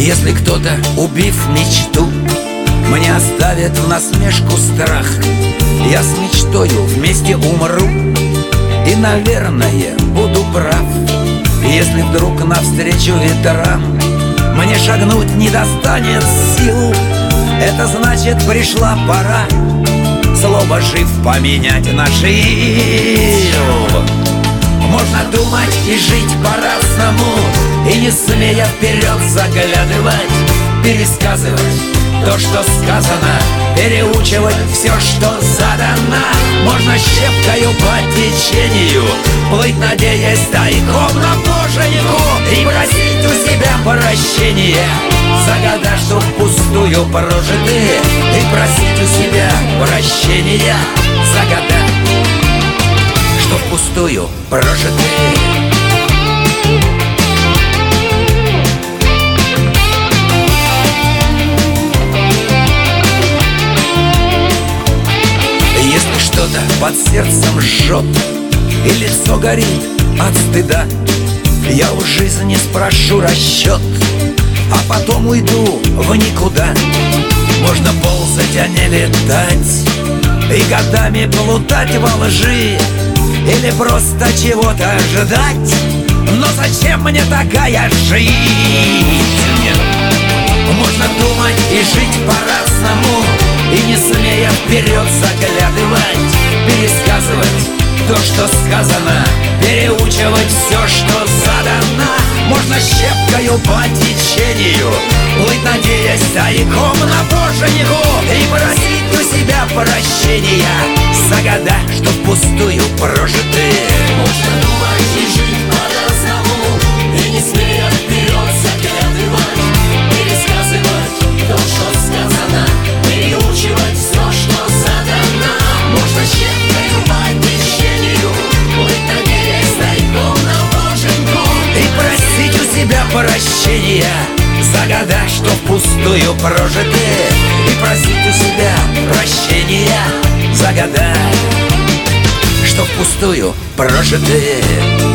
Если кто-то, убив мечту, мне оставит в насмешку страх, я с мечтою вместе умру и, наверное, буду прав. Если вдруг навстречу ветрам мне шагнуть не достанет сил, это значит, пришла пора слово «жив» поменять на «жил». Можно думать и жить по-разному, и не смея вперед заглядывать, пересказывать то, что сказано, переучивать все, что задано. Можно щепкою по течению плыть, надеясь тайком на Боженьку, и просить у себя прощения за года, что впустую прожиты, и просить у себя прощения за года, что впустую прожиты. Если что-то под сердцем жжет и лицо горит от стыда, я у жизни спрошу расчет, а потом уйду в никуда. Можно ползать, а не летать, и годами плутать во лжи, или просто чего-то ожидать. Но зачем мне такая жизнь? Можно думать и жить по-разному, и не смея вперед заглядывать, пересказывать то, что сказано, переучивать все, что задано. Можно щепкою по течению плыть, надеясь тайком на Боженьку, и просить у себя прощения за года, что впустую прожиты. Можно думать и жить по-разному, и не смея вперед заглядывать, пересказывать то, что сказано, переучивать все, что задано. Можно щепкою по течению плыть, надеясь тайком на Боженьку, и просить у себя прощения за года, что впустую прожиты, и просить у себя прощения за года, что впустую прожиты.